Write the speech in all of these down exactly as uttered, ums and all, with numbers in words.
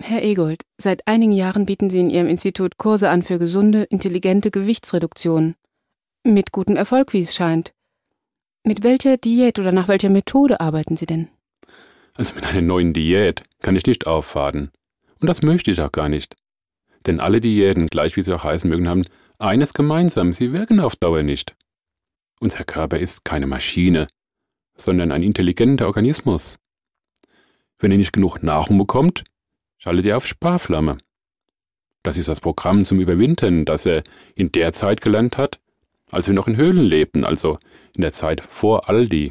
Herr Egold, seit einigen Jahren bieten Sie in Ihrem Institut Kurse an für gesunde, intelligente Gewichtsreduktion. Mit gutem Erfolg, wie es scheint. Mit welcher Diät oder nach welcher Methode arbeiten Sie denn? Also mit einer neuen Diät kann ich nicht aufwarten. Und das möchte ich auch gar nicht. Denn alle Diäten, gleich wie sie auch heißen mögen, haben eines gemeinsam: sie wirken auf Dauer nicht. Unser Körper ist keine Maschine, sondern ein intelligenter Organismus. Wenn er nicht genug Nahrung bekommt, schaltet er auf Sparflamme. Das ist das Programm zum Überwintern, das er in der Zeit gelernt hat, als wir noch in Höhlen lebten, also in der Zeit vor Aldi.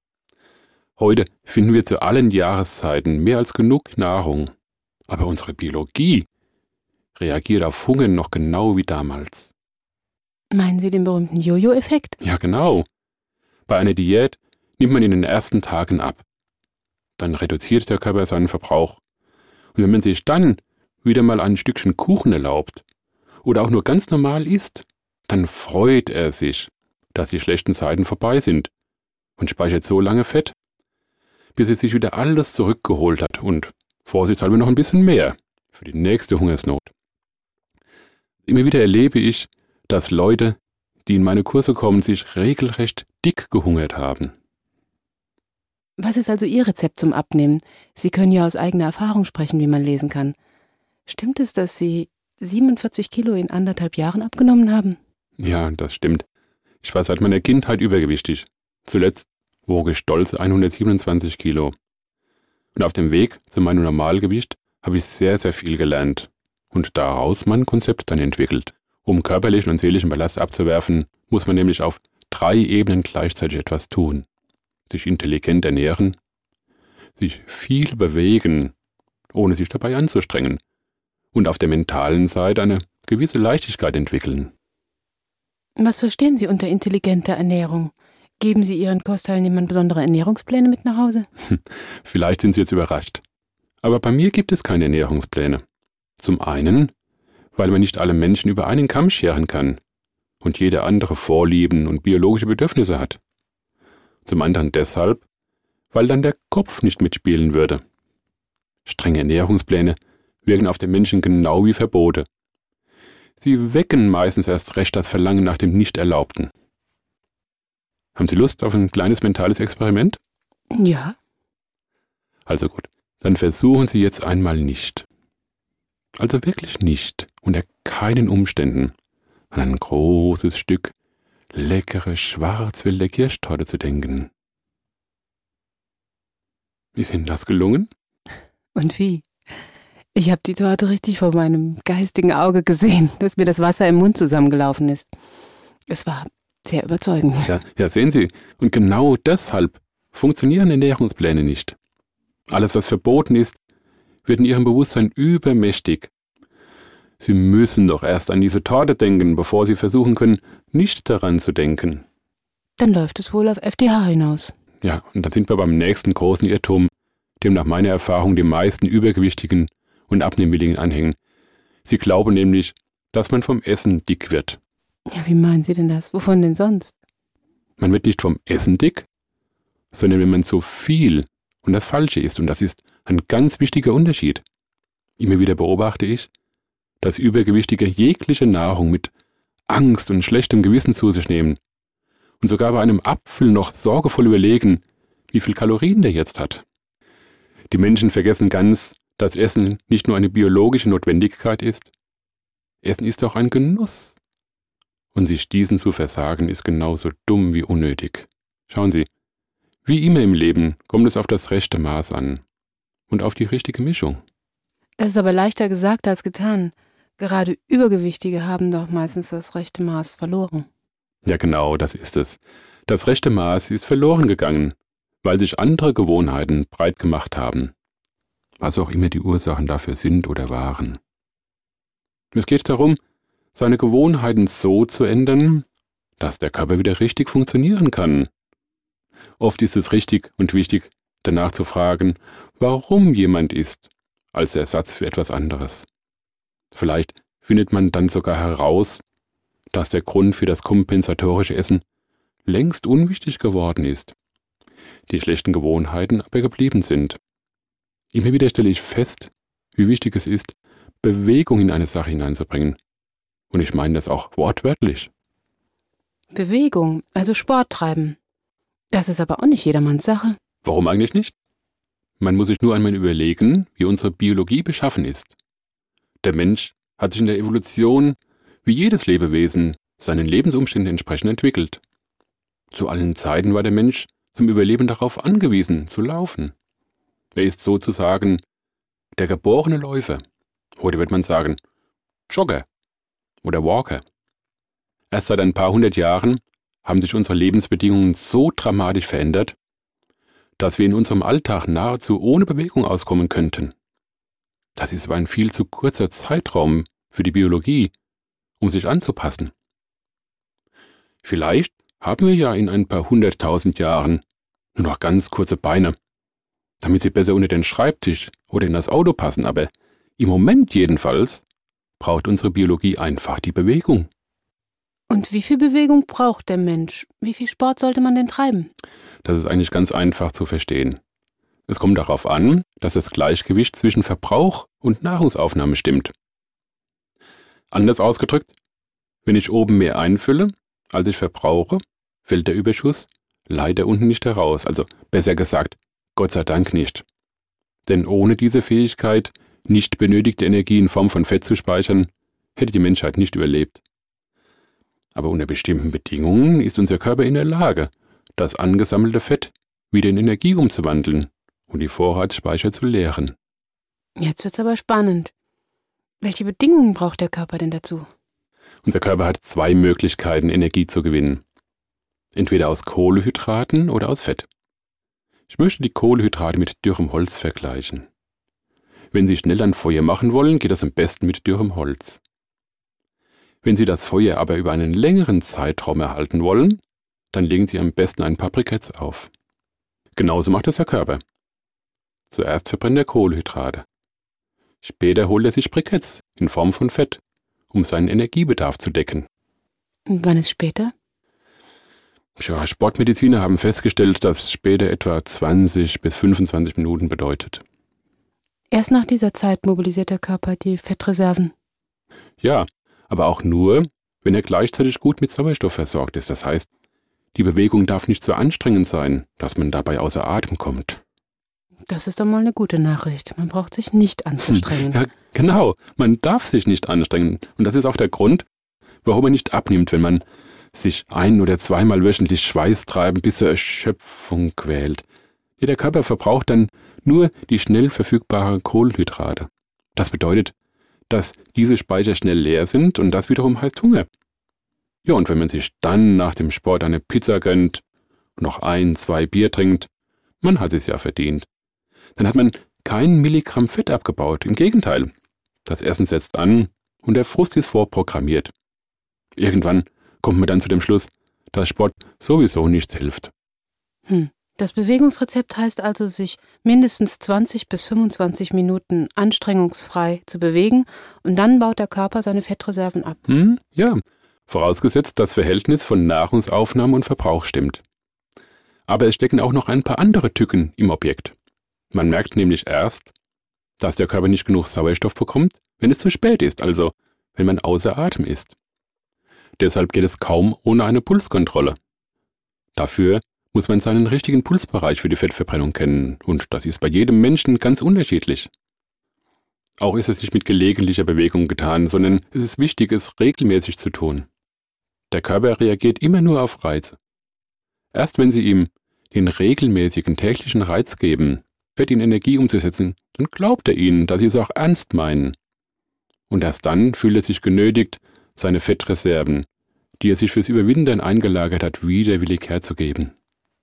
Heute finden wir zu allen Jahreszeiten mehr als genug Nahrung. Aber unsere Biologie reagiert auf Hunger noch genau wie damals. Meinen Sie den berühmten Jojo-Effekt? Ja, genau. Bei einer Diät nimmt man in den ersten Tagen ab. Dann reduziert der Körper seinen Verbrauch. Und wenn man sich dann wieder mal ein Stückchen Kuchen erlaubt oder auch nur ganz normal isst, dann freut er sich, dass die schlechten Zeiten vorbei sind und speichert so lange Fett, bis er sich wieder alles zurückgeholt hat und vorsichtshalber noch ein bisschen mehr für die nächste Hungersnot. Immer wieder erlebe ich, dass Leute, die in meine Kurse kommen, sich regelrecht dick gehungert haben. Was ist also Ihr Rezept zum Abnehmen? Sie können ja aus eigener Erfahrung sprechen, wie man lesen kann. Stimmt es, dass Sie siebenundvierzig Kilo in anderthalb Jahren abgenommen haben? Ja, das stimmt. Ich war seit meiner Kindheit übergewichtig. Zuletzt wog ich stolze hundertsiebenundzwanzig Kilo. Und auf dem Weg zu meinem Normalgewicht habe ich sehr, sehr viel gelernt und daraus mein Konzept dann entwickelt. Um körperlichen und seelischen Ballast abzuwerfen, muss man nämlich auf drei Ebenen gleichzeitig etwas tun. Sich intelligent ernähren, sich viel bewegen, ohne sich dabei anzustrengen, und auf der mentalen Seite eine gewisse Leichtigkeit entwickeln. Was verstehen Sie unter intelligenter Ernährung? Geben Sie Ihren Kursteilnehmern besondere Ernährungspläne mit nach Hause? Vielleicht sind Sie jetzt überrascht. Aber bei mir gibt es keine Ernährungspläne. Zum einen, weil man nicht alle Menschen über einen Kamm scheren kann und jeder andere Vorlieben und biologische Bedürfnisse hat. Zum anderen deshalb, weil dann der Kopf nicht mitspielen würde. Strenge Ernährungspläne wirken auf den Menschen genau wie Verbote. Sie wecken meistens erst recht das Verlangen nach dem Nicht-Erlaubten. Haben Sie Lust auf ein kleines mentales Experiment? Ja. Also gut, dann versuchen Sie jetzt einmal nicht. Also wirklich nicht, unter keinen Umständen, an ein großes Stück leckere Schwarzwälder Kirschtorte zu denken. Ist Ihnen das gelungen? Und wie? Ich habe die Torte richtig vor meinem geistigen Auge gesehen, dass mir das Wasser im Mund zusammengelaufen ist. Es war sehr überzeugend. Ja, ja, sehen Sie, und genau deshalb funktionieren Ernährungspläne nicht. Alles, was verboten ist, wird in Ihrem Bewusstsein übermächtig. Sie müssen doch erst an diese Torte denken, bevor Sie versuchen können, nicht daran zu denken. Dann läuft es wohl auf F D H hinaus. Ja, und dann sind wir beim nächsten großen Irrtum, dem nach meiner Erfahrung die meisten Übergewichtigen und Abnehmwilligen anhängen. Sie glauben nämlich, dass man vom Essen dick wird. Ja, wie meinen Sie denn das? Wovon denn sonst? Man wird nicht vom Essen dick, sondern wenn man zu viel und das Falsche isst. Und das ist ein ganz wichtiger Unterschied. Immer wieder beobachte ich, dass Übergewichtige jegliche Nahrung mit Angst und schlechtem Gewissen zu sich nehmen und sogar bei einem Apfel noch sorgevoll überlegen, wie viel Kalorien der jetzt hat. Die Menschen vergessen ganz, dass Essen nicht nur eine biologische Notwendigkeit ist. Essen ist auch ein Genuss. Und sich diesen zu versagen, ist genauso dumm wie unnötig. Schauen Sie, wie immer im Leben kommt es auf das rechte Maß an und auf die richtige Mischung. Das ist aber leichter gesagt als getan. Gerade Übergewichtige haben doch meistens das rechte Maß verloren. Ja, genau, das ist es. Das rechte Maß ist verloren gegangen, weil sich andere Gewohnheiten breit gemacht haben, was auch immer die Ursachen dafür sind oder waren. Es geht darum, seine Gewohnheiten so zu ändern, dass der Körper wieder richtig funktionieren kann. Oft ist es richtig und wichtig, danach zu fragen, warum jemand isst, als Ersatz für etwas anderes. Vielleicht findet man dann sogar heraus, dass der Grund für das kompensatorische Essen längst unwichtig geworden ist, die schlechten Gewohnheiten aber geblieben sind. Immer wieder stelle ich fest, wie wichtig es ist, Bewegung in eine Sache hineinzubringen. Und ich meine das auch wortwörtlich. Bewegung, also Sport treiben. Das ist aber auch nicht jedermanns Sache. Warum eigentlich nicht? Man muss sich nur einmal überlegen, wie unsere Biologie beschaffen ist. Der Mensch hat sich in der Evolution, wie jedes Lebewesen, seinen Lebensumständen entsprechend entwickelt. Zu allen Zeiten war der Mensch zum Überleben darauf angewiesen, zu laufen. Er ist sozusagen der geborene Läufer. Heute wird man sagen, Jogger oder Walker. Erst seit ein paar hundert Jahren haben sich unsere Lebensbedingungen so dramatisch verändert, dass wir in unserem Alltag nahezu ohne Bewegung auskommen könnten. Das ist aber ein viel zu kurzer Zeitraum für die Biologie, um sich anzupassen. Vielleicht haben wir ja in ein paar hunderttausend Jahren nur noch ganz kurze Beine, damit sie besser unter den Schreibtisch oder in das Auto passen, aber im Moment jedenfalls braucht unsere Biologie einfach die Bewegung. Und wie viel Bewegung braucht der Mensch? Wie viel Sport sollte man denn treiben? Das ist eigentlich ganz einfach zu verstehen. Es kommt darauf an, dass das Gleichgewicht zwischen Verbrauch und Nahrungsaufnahme stimmt. Anders ausgedrückt, wenn ich oben mehr einfülle, als ich verbrauche, fällt der Überschuss leider unten nicht heraus, also besser gesagt, Gott sei Dank nicht. Denn ohne diese Fähigkeit, nicht benötigte Energie in Form von Fett zu speichern, hätte die Menschheit nicht überlebt. Aber unter bestimmten Bedingungen ist unser Körper in der Lage, das angesammelte Fett wieder in Energie umzuwandeln und die Vorratsspeicher zu leeren. Jetzt wird's aber spannend. Welche Bedingungen braucht der Körper denn dazu? Unser Körper hat zwei Möglichkeiten, Energie zu gewinnen. Entweder aus Kohlenhydraten oder aus Fett. Ich möchte die Kohlenhydrate mit dürrem Holz vergleichen. Wenn Sie schnell ein Feuer machen wollen, geht das am besten mit dürrem Holz. Wenn Sie das Feuer aber über einen längeren Zeitraum erhalten wollen, dann legen Sie am besten ein paar Briketts auf. Genauso macht das der Körper. Zuerst verbrennt er Kohlenhydrate. Später holt er sich Briketts in Form von Fett, um seinen Energiebedarf zu decken. Und wann ist später? Tja, Sportmediziner haben festgestellt, dass später etwa zwanzig bis fünfundzwanzig Minuten bedeutet. Erst nach dieser Zeit mobilisiert der Körper die Fettreserven. Ja, aber auch nur, wenn er gleichzeitig gut mit Sauerstoff versorgt ist. Das heißt, die Bewegung darf nicht so anstrengend sein, dass man dabei außer Atem kommt. Das ist doch mal eine gute Nachricht. Man braucht sich nicht anzustrengen. Ja, genau. Man darf sich nicht anstrengen. Und das ist auch der Grund, warum man nicht abnimmt, wenn man sich ein- oder zweimal wöchentlich Schweiß treiben bis zur Erschöpfung quält. Ja, der Körper verbraucht dann nur die schnell verfügbaren Kohlenhydrate. Das bedeutet, dass diese Speicher schnell leer sind und das wiederum heißt Hunger. Ja, und wenn man sich dann nach dem Sport eine Pizza gönnt und noch ein, zwei Bier trinkt, man hat es ja verdient. Dann hat man kein Milligramm Fett abgebaut. Im Gegenteil, das Essen setzt an und der Frust ist vorprogrammiert. Irgendwann kommt man dann zu dem Schluss, dass Sport sowieso nichts hilft. Hm. Das Bewegungsrezept heißt also, sich mindestens zwanzig bis fünfundzwanzig Minuten anstrengungsfrei zu bewegen und dann baut der Körper seine Fettreserven ab. Hm, ja, vorausgesetzt, das Verhältnis von Nahrungsaufnahme und Verbrauch stimmt. Aber es stecken auch noch ein paar andere Tücken im Objekt. Man merkt nämlich erst, dass der Körper nicht genug Sauerstoff bekommt, wenn es zu spät ist, also wenn man außer Atem ist. Deshalb geht es kaum ohne eine Pulskontrolle. Dafür muss man seinen richtigen Pulsbereich für die Fettverbrennung kennen, und das ist bei jedem Menschen ganz unterschiedlich. Auch ist es nicht mit gelegentlicher Bewegung getan, sondern es ist wichtig, es regelmäßig zu tun. Der Körper reagiert immer nur auf Reize. Erst wenn Sie ihm den regelmäßigen täglichen Reiz geben, Fett in Energie umzusetzen, dann glaubt er Ihnen, dass Sie es auch ernst meinen. Und erst dann fühlt er sich genötigt, seine Fettreserven, die er sich fürs Überwintern eingelagert hat, widerwillig herzugeben.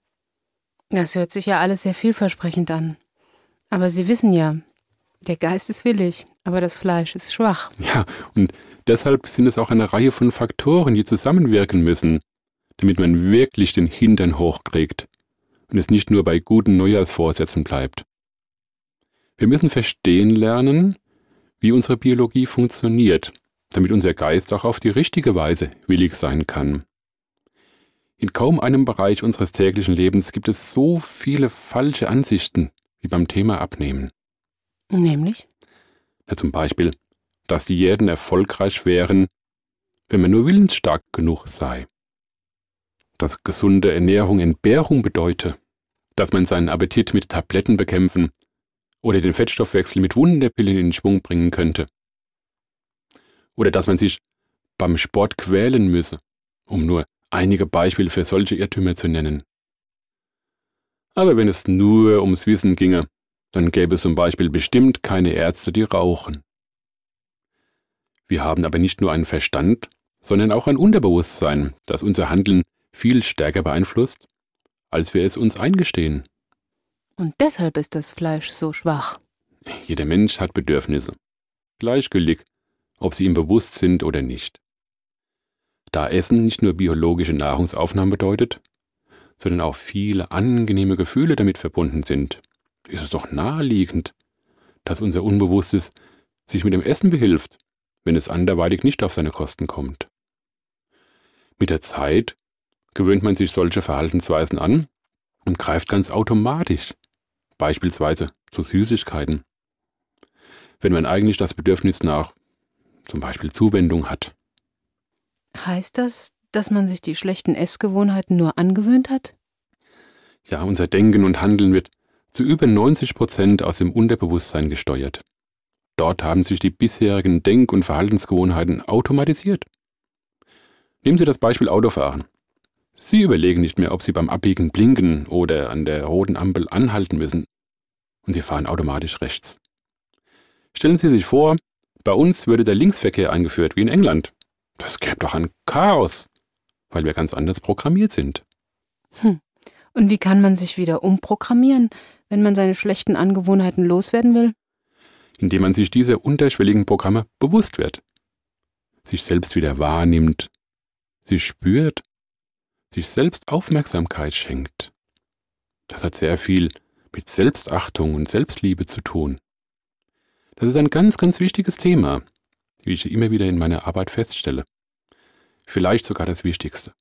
Das hört sich ja alles sehr vielversprechend an. Aber Sie wissen ja, der Geist ist willig, aber das Fleisch ist schwach. Ja, und deshalb sind es auch eine Reihe von Faktoren, die zusammenwirken müssen, damit man wirklich den Hintern hochkriegt und es nicht nur bei guten Neujahrsvorsätzen bleibt. Wir müssen verstehen lernen, wie unsere Biologie funktioniert, damit unser Geist auch auf die richtige Weise willig sein kann. In kaum einem Bereich unseres täglichen Lebens gibt es so viele falsche Ansichten wie beim Thema Abnehmen. Nämlich? Ja, zum Beispiel, dass Diäten erfolgreich wären, wenn man nur willensstark genug sei. Dass gesunde Ernährung Entbehrung bedeute, dass man seinen Appetit mit Tabletten bekämpfen oder den Fettstoffwechsel mit Wunderpillen in Schwung bringen könnte. Oder dass man sich beim Sport quälen müsse, um nur einige Beispiele für solche Irrtümer zu nennen. Aber wenn es nur ums Wissen ginge, dann gäbe es zum Beispiel bestimmt keine Ärzte, die rauchen. Wir haben aber nicht nur einen Verstand, sondern auch ein Unterbewusstsein, das unser Handeln viel stärker beeinflusst, als wir es uns eingestehen. Und deshalb ist das Fleisch so schwach. Jeder Mensch hat Bedürfnisse, gleichgültig, ob sie ihm bewusst sind oder nicht. Da Essen nicht nur biologische Nahrungsaufnahme bedeutet, sondern auch viele angenehme Gefühle damit verbunden sind, ist es doch naheliegend, dass unser Unbewusstes sich mit dem Essen behilft, wenn es anderweitig nicht auf seine Kosten kommt. Mit der Zeit gewöhnt man sich solche Verhaltensweisen an und greift ganz automatisch, beispielsweise zu Süßigkeiten, wenn man eigentlich das Bedürfnis nach zum Beispiel Zuwendung hat. Heißt das, dass man sich die schlechten Essgewohnheiten nur angewöhnt hat? Ja, unser Denken und Handeln wird zu über neunzig Prozent aus dem Unterbewusstsein gesteuert. Dort haben sich die bisherigen Denk- und Verhaltensgewohnheiten automatisiert. Nehmen Sie das Beispiel Autofahren. Sie überlegen nicht mehr, ob Sie beim Abbiegen blinken oder an der roten Ampel anhalten müssen. Und Sie fahren automatisch rechts. Stellen Sie sich vor, bei uns würde der Linksverkehr eingeführt wie in England. Das gäbe doch ein Chaos, weil wir ganz anders programmiert sind. Hm. Und wie kann man sich wieder umprogrammieren, wenn man seine schlechten Angewohnheiten loswerden will? Indem man sich dieser unterschwelligen Programme bewusst wird, sich selbst wieder wahrnimmt, sie spürt, sich selbst Aufmerksamkeit schenkt. Das hat sehr viel mit Selbstachtung und Selbstliebe zu tun. Das ist ein ganz, ganz wichtiges Thema, wie ich immer wieder in meiner Arbeit feststelle. Vielleicht sogar das Wichtigste.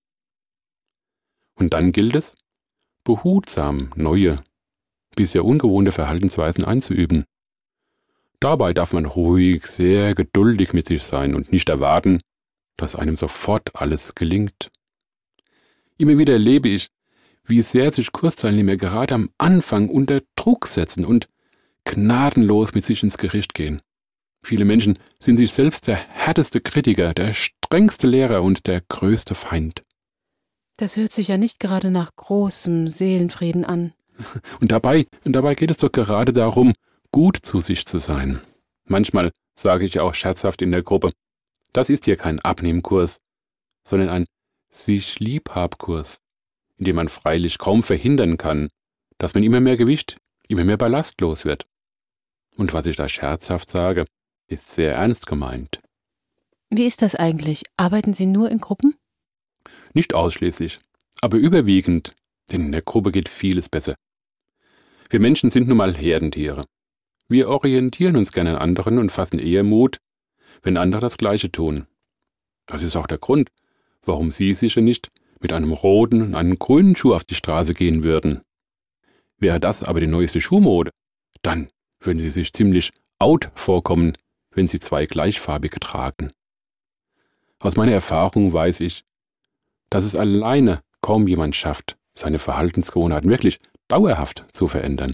Und dann gilt es, behutsam neue, bisher ungewohnte Verhaltensweisen einzuüben. Dabei darf man ruhig, sehr geduldig mit sich sein und nicht erwarten, dass einem sofort alles gelingt. Immer wieder erlebe ich, wie sehr sich Kursteilnehmer gerade am Anfang unter Druck setzen und gnadenlos mit sich ins Gericht gehen. Viele Menschen sind sich selbst der härteste Kritiker, der strengste Lehrer und der größte Feind. Das hört sich ja nicht gerade nach großem Seelenfrieden an. Und dabei, und dabei geht es doch gerade darum, gut zu sich zu sein. Manchmal sage ich auch scherzhaft in der Gruppe, das ist hier kein Abnehmkurs, sondern ein Sich-Liebhab-Kurs, in dem man freilich kaum verhindern kann, dass man immer mehr Gewicht, immer mehr Ballast los wird. Und was ich da scherzhaft sage, ist sehr ernst gemeint. Wie ist das eigentlich? Arbeiten Sie nur in Gruppen? Nicht ausschließlich, aber überwiegend, denn in der Gruppe geht vieles besser. Wir Menschen sind nun mal Herdentiere. Wir orientieren uns gerne an anderen und fassen eher Mut, wenn andere das Gleiche tun. Das ist auch der Grund, warum Sie sicher nicht mit einem roten und einem grünen Schuh auf die Straße gehen würden. Wäre das aber die neueste Schuhmode, dann würden Sie sich ziemlich out vorkommen, wenn Sie zwei gleichfarbige tragen. Aus meiner Erfahrung weiß ich, dass es alleine kaum jemand schafft, seine Verhaltensgewohnheiten wirklich dauerhaft zu verändern.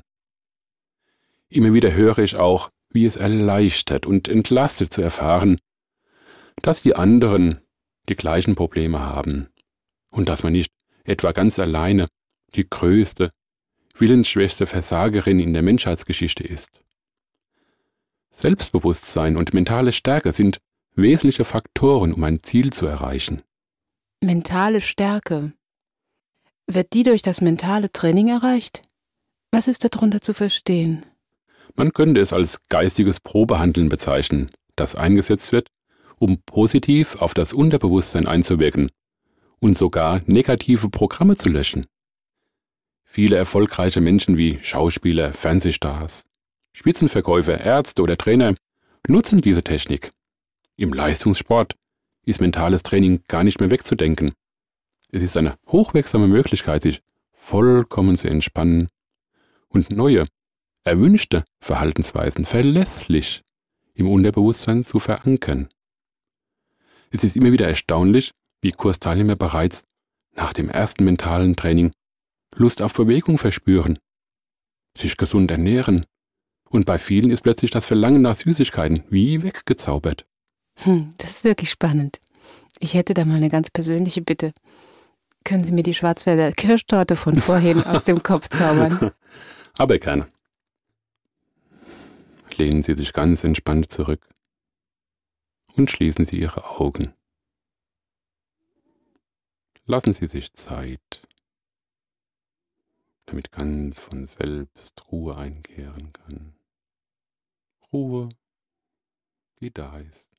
Immer wieder höre ich auch, wie es erleichtert und entlastet zu erfahren, dass die anderen die gleichen Probleme haben und dass man nicht etwa ganz alleine die größte, willensschwächste Versagerin in der Menschheitsgeschichte ist. Selbstbewusstsein und mentale Stärke sind wesentliche Faktoren, um ein Ziel zu erreichen. Mentale Stärke. Wird die durch das mentale Training erreicht? Was ist darunter zu verstehen? Man könnte es als geistiges Probehandeln bezeichnen, das eingesetzt wird, um positiv auf das Unterbewusstsein einzuwirken und sogar negative Programme zu löschen. Viele erfolgreiche Menschen wie Schauspieler, Fernsehstars, Spitzenverkäufer, Ärzte oder Trainer nutzen diese Technik. Im Leistungssport ist mentales Training gar nicht mehr wegzudenken. Es ist eine hochwirksame Möglichkeit, sich vollkommen zu entspannen und neue, erwünschte Verhaltensweisen verlässlich im Unterbewusstsein zu verankern. Es ist immer wieder erstaunlich, wie Kursteilnehmer bereits nach dem ersten mentalen Training Lust auf Bewegung verspüren, sich gesund ernähren und bei vielen ist plötzlich das Verlangen nach Süßigkeiten wie weggezaubert. Hm, das ist wirklich spannend. Ich hätte da mal eine ganz persönliche Bitte. Können Sie mir die Schwarzwälder Kirschtorte von vorhin aus dem Kopf zaubern? Aber gerne. Lehnen Sie sich ganz entspannt zurück und schließen Sie Ihre Augen. Lassen Sie sich Zeit, damit ganz von selbst Ruhe einkehren kann. Ruhe, die da ist.